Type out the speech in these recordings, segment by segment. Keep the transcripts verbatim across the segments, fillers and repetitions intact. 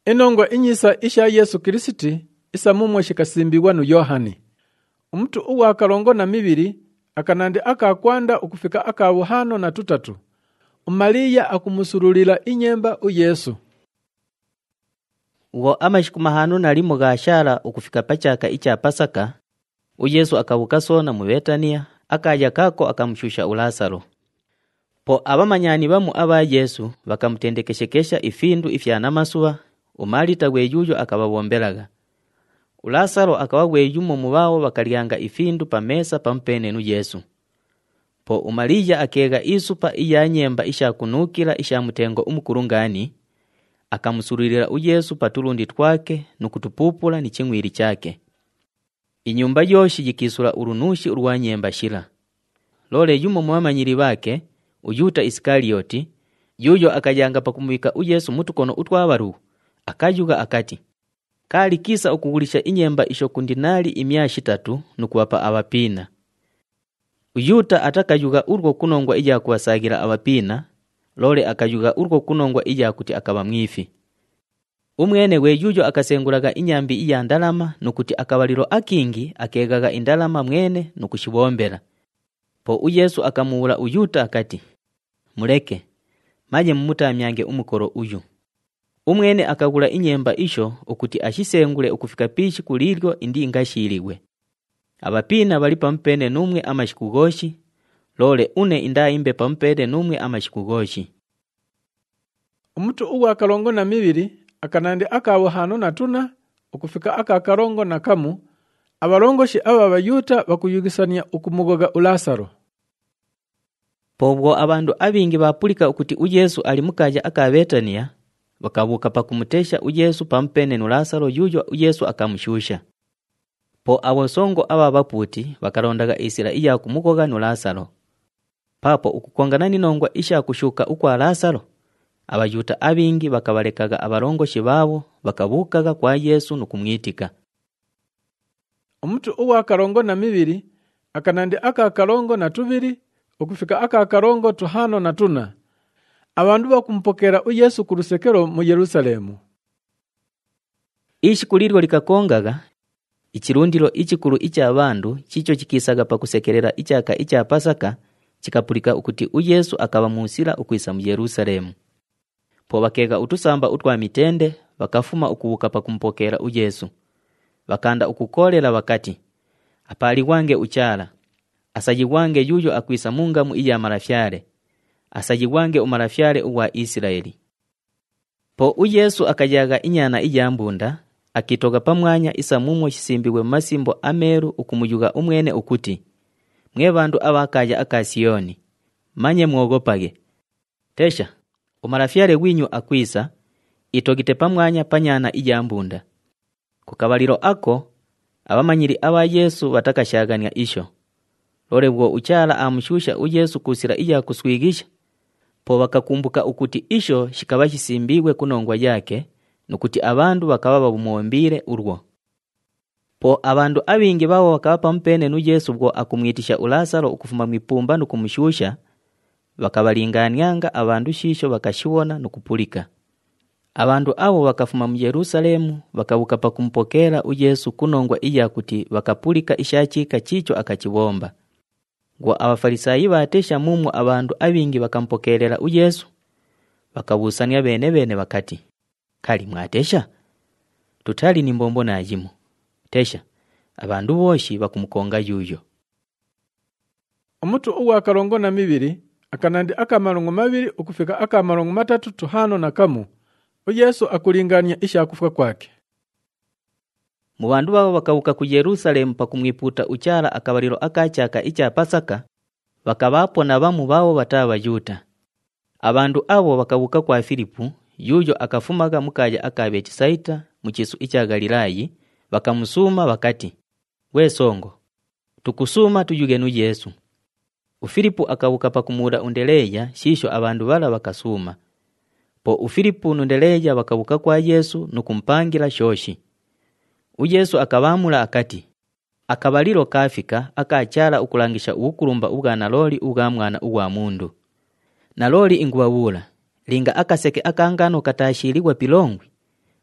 Enongwa inyisa isha Yesu Kristi isa mumwe shikasimbiwa nu Yohani. Umutu uwa akarongo na mibiri akanandi akakwanda ukufika akabuhano na tutatu. Umaliya akumusurulila inyemba u Yesu. Uwo amashiku mahanu nali mugashara ukufika pachaka icha Pasaka, u Yesu akabuka sona mu Betania, akaja kako akamushusha Lazaro. Po abamanyani bamu aba Yesu bakamutendekeshekesha ifindu ifyana masuba, umalita gweyuyo akababombelaga. Lazaro akawa gweyumo mubawo bakalyanga ifindu pamesa pampene nu Yesu. Po umalija akega isupa iya nyemba isha kunukila isha mutengo umukurungani, akamusurulira u Yesu patulundi twake nukutupupula ni chingwiri chake. Inyumba yoshi jikisura urunushi urwa nyemba shira. Lole yumo mwamanyiri bake, Uyuta Iskarioti, yuyo akajanga pakumwika u Yesu mutukono utwabaru, akajuga akati, kali kisa ukugulisha inyemba isho kundinali imyashi tatu nukuwapa abapina. Uyuta atakajuga urwo kunongwa ija kuwasagira abapina, lole akajuga urwo kunongwa ija kuti akaba mwifi. Umwene we yuyo akasengulaga inyambi iya ndalama nukuti akabaliro akingi akegaga indalama mwene nukushibombera. Po u Yesu akamuula Uyuta akati, muleke, maje mumutamyange umukoro uyu. Umwene akagula inyemba isho ukuti ashisengule ukufika pishi kuliryo indi ingashiriwe. Abapina bali pampene numwe amashikugoshi, lole une indaimbe pampene numwe amashikugoshi. Umutu uwa akarongo na mibiri akanandi akabuhano na tuna ukufika aka akarongo na kamu, abarongoshi aba Bayuta bakuyugisania ukumugoga Lazaro. Pobwo abandu abingi bapulika ukuti u Yesu ali mukaja aka Betania, bakabuka pakumutesha u Yesu pampene nu Lazaro yuyo u Yesu akamushusha. Po abosongo aba baputi bakarondaga isira iya kumugoga nu Lazaro. Papo ukukongana ninongwa isha kushuka ukwa Lazaro, Abayuta abingi bakabalekaga abarongoshi babo bakabukaga kwa Yesu nukumwitika. Umutu uwa akarongo na mibiri akanandi aka akarongo na tubiri ukufika aka akarongo tuhano na tuna, abandu bakumpokera u Yesu ku rusekero mu Yerusalemu. Ishi kulirwa likakongaga, ikirundiro ikikuru icha abandu chicho chikisaga pakusekerera ichaka icha Pasaka chikapulika ukuti u Yesu akaba musira ukwisa mu Yerusalemu. Po bakega utusamba utwa mitende bakafuma ukubuka pakumpokera u Yesu. Bakanda ukukolera wakati, apali wange uchala, asaji wange yuyo akwisa munga mu iya marafyare, asaji wange umarafyare uwa Israeli. Po u Yesu akajaga inyana iya mbunda, akitoga pamwanya isa mumwe shisimbiwe masimbo ameru ukumuyuga umwene ukuti, mwe bandu abakaja aka Sioni, manye mwogopage. Tesha, umarafyare winyu akwisa, itogite pamwanya panyana iya mbunda. Kukabaliro ako, abamanyiri aba Yesu batakashagania isho. Lore bwo uchala amushusha u Yesu kusira iya kuswigisha, po bakakumbuka ukuti isho shikaba shisimbiwe kunongwa yake, nukuti abandu bakaba babumuombire urwo. Po abandu abingi bawo bakaba pampene nu Yesu bwo akumwitisha Lazaro ukufuma mwipumba nukumushusha, bakabalinganianga abandu shisho bakashibona nukupulika. Abandu abo bakafuma mu Yerusalemu bakabuka pakumpokera u Yesu kunongwa iya kuti bakapulika ishachika chicho akachibomba. Gwa abafarisayi batesha mumu abandu abingi bakampokerera u Yesu, bakabusania bene bene bakati, kali mwatesha? Tutali ni mbombo na ajimu. Tesha, abandu boshi bakumukonga yuyo. Umutu uwa akarongo na mibiri akanandi aka marongo mabiri ukufika aka marongo matatu tuhano na kamu, u Yesu akulingania isha kufuka kwake. Mu bandu babo bakabuka ku Yerusalemu pakumwiputa uchara akabaliro akachaka icha Pasaka, bakabapona bamu babo batabayuta. Abandu abo bakabuka kwa Filipu, yuyo akafumaga mukaja aka Betisaita mu kisu icha Galilayi, bakamusuma bakati, we songo, tukusuma tujuge nu Yesu. Ufilipu akabuka pakumura undeleya shisho abandu bala bakasuma. Po Ufilipu nundeleya bakabuka kwa Yesu nukumpangira shoshi. U Yesu akabamula akati, akabaliro kafika akachala ukulangisha ukulumba ubwa naloli ubwa mwana ubwa mundu. Naloli ingubabula, linga akaseke akangano katashiriwa pilongwi,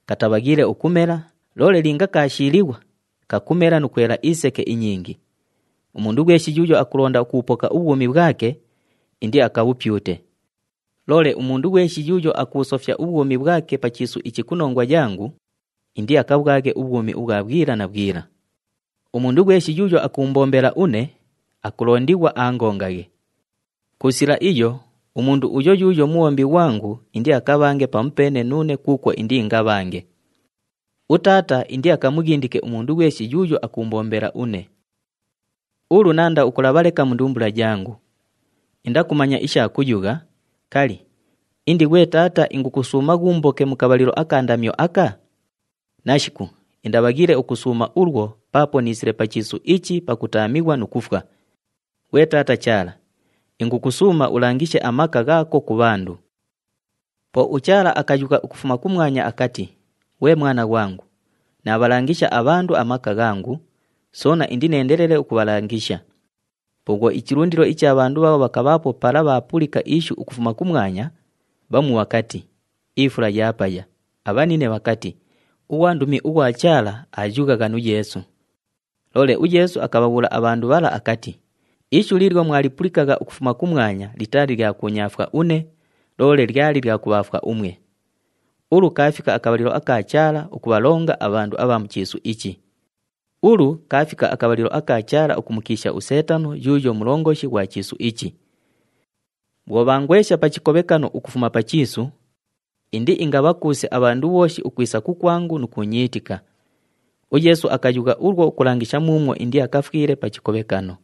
katabagire okumera, lole linga kashiliwa kakumera nukwera iseke inyingi. Umundu gw'ekijujo akulonda okupoka ubwumi bwake indi akabupyute. Lole umundu gw'ekijujo akusofya ubwumi bwake pachisu ichikunongwa jangu indi akabwage ubwumi ubwabwira na bwira. Umundu gw'ekijujo akumbombera une akulondiwa angongage. Kusira iyo umundu uyo yuyo muombi wangu indi akabange pampene nune kukwa indi ngabange. Utata indi akamugindike umundu gw'ekijujo akumbombera une. Ulu nanda ukulabaleka mundumbula jangu. Inda kumanya isha kuyuga, kali. Indi we tata ingukusuma gumboke mukabaliro akandamyo aka. Nashiku, indabagire okusuma urwo papo nisire pachisu ichi pakutamiwa nukufwa. We tata chala, ingukusuma ulangishe amaka gako kubandu. Po uchala akajuka ukufuma kumwanya akati, we mwana wangu, na abalangisha abandu amaka gangu, sona indi nendelele ukubalangisha. Pogo ichirundiro ichi abandu babo bakabapo para bapulika ishu ukufuma kumwanya, bamu wakati, ifula yapaya, abanine wakati, uwandumi uwa chala ajuga ganu Yesu. Lole u Yesu akababula abandu bala akati, ishu lirwa mwalipulikaga ukufuma kumwanya litari lya kunyafwa une, lole lyali lya kubafwa umwe. Ulu kafika akabaliro akachala ukubalonga abandu abamuchisu ichi. Ulu kafika akabaliro akachala ukumukisha usetano yuyo mulongoshi wa chisu ichi. Bwobangwesha pachikobekano ukufuma pachisu, indi ingabakuse abandu boshi ukwisa kukwangu nukunyitika. U Yesu akayuga urwo ukulangisha mumwo indi akafukire pachikobekano.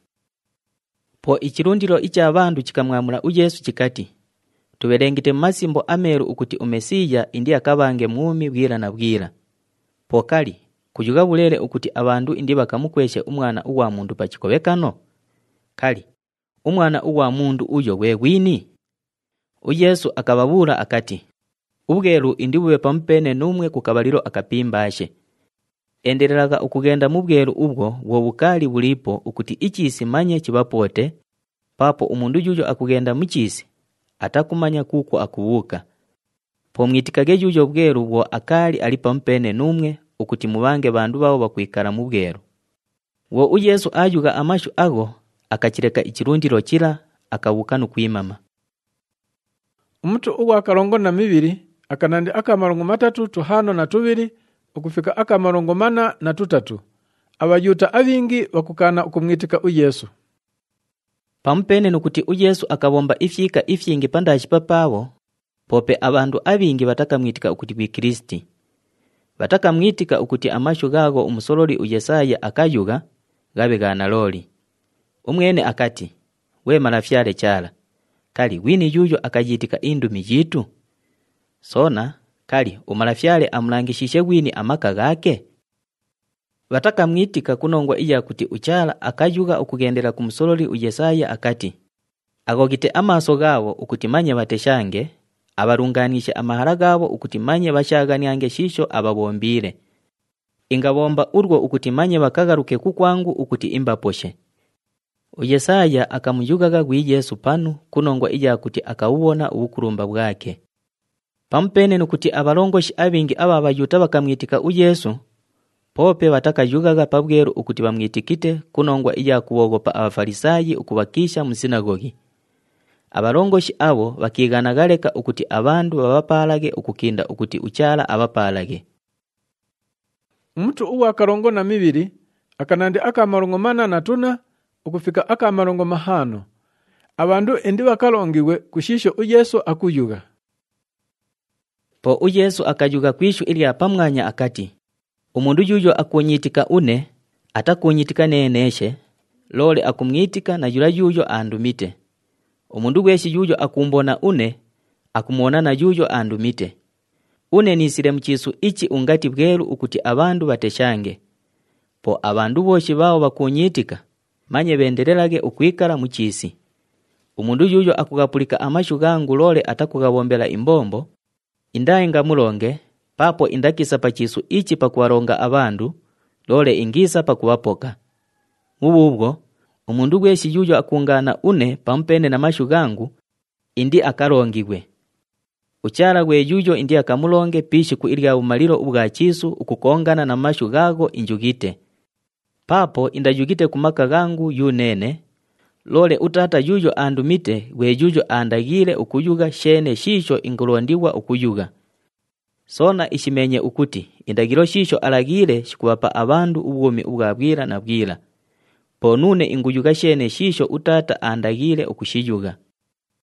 Po ichirundiro icha abandu chikamwamula u Yesu chikati, tuberengite masimbo ameru ukuti umesiya indi akabange mwumi bwira na bwira. Po kali, kujuga bulere ukuti abandu indi bakamukweshe umwana uwa mundu pachikobekano? Kali, umwana uwa mundu uyo wewini? U Yesu akababura akati, ubweru indi bube pampene numwe kukabaliro akapimbashe. Endeleraga ukugenda mubweru ubwo wobukali bulipo ukuti ichisi manye chibapote, papo umundu yujo akugenda muchisi, atakumanya kuko akubuka. Po mwitikage yujo bweru bwo akali alipa mpene numwe ukuti mubange bandu babo bakwikara mubweru. Wo u Yesu ajuga amashu ago akachireka ichirundiro chira akabuka nukwimama. Umutu uwa karongo na mibiri akanandi akamarongo matatu tuhano na tubiri ukufika akamarongo mana na tutatu. Abayuta abingi bakukana ukumwitika u Yesu. Pampene nukuti u Yesu akabomba ifyika ifyingi pandashi papawo, pope abandu abingi batakamwitika ukuti bwi Kristi. Batakamwitika ukuti amashu gago umusololi u Yesaya akayuga gabe gana loli. Umwene akati, we malafyale chala, kali wini yuyo akajitika indumi jitu? Sona, kali umalafyale amulangishishe wini amaka gake? Batakamwitika kunongwa iya kuti uchala akayuga ukugendera kumusololi u Yesaya akati, agogite amaso gabo ukuti manye bateshange, abarunganishe amahara gabo ukuti manye bashaganyange shisho ababombire. Ingabomba urwo ukuti manye bakagaruke kukwangu ukuti imbaposhe. U Yesaya akamuyugaga gwi Yesu panu kunongwa iya kuti akawubona ubukurumba bwake. Pampene nukuti abalongoshi abingi aba bayuta bakamwitika u Yesu, pope batakayugaga pabweru ukuti bamwitikite kunongwa iya kubogopa abafarisayi ukubakisha mu sinagogi. Abalongoshi abo bakiganagaleka ukuti abandu babapalage ukukinda ukuti uchala abapalage. Umutu uwa karongo na mibiri akanandi akamarongo mana na tuna ukufika akamarongo mahano. Abandu indi bakalongiwe kushisho u Yesu akuyuga. Po u Yesu akayuga kwishu ili apamwanya akati, umundu yuyo akunyitika une, atakunyitika neneshe, lole akumwitika na yula yuyo andumite. Umundu gweshi yuyo akumbona une, akumona na yuyo andumite. Une nisire mchisu ichi ungati bweru ukuti abandu bateshange. Po abandu boshi bao bakunyitika, manye benderelage ukwikara muchisi. Umundu yuyo akugapulika amashu gangu lole atakugabombela imbombo, indaye ngamulonge, papo indakisa pachisu ichi pakuwaronga abandu, lole ingisa pakuwapoka. Mububwo, umundu gweshi yuyo akungana une pampene na mashu gangu, indi akarongigwe. Uchala gwe yuyo indi akamulonge pishi ku ilya umaliro ubwa chisu ukukongana na mashu gago injugite. Papo indajugite kumaka gangu yunene, lole utata yuyo andumite we yuyo andagile ukuyuga shene shisho ingulondiwa ukuyuga. Sona ishimenye ukuti indagiro shisho alagile shikuwapa abandu ubwomi ubwabwira na bwira. Ponune inguyuga shene shisho utata andagile ukushiyuga.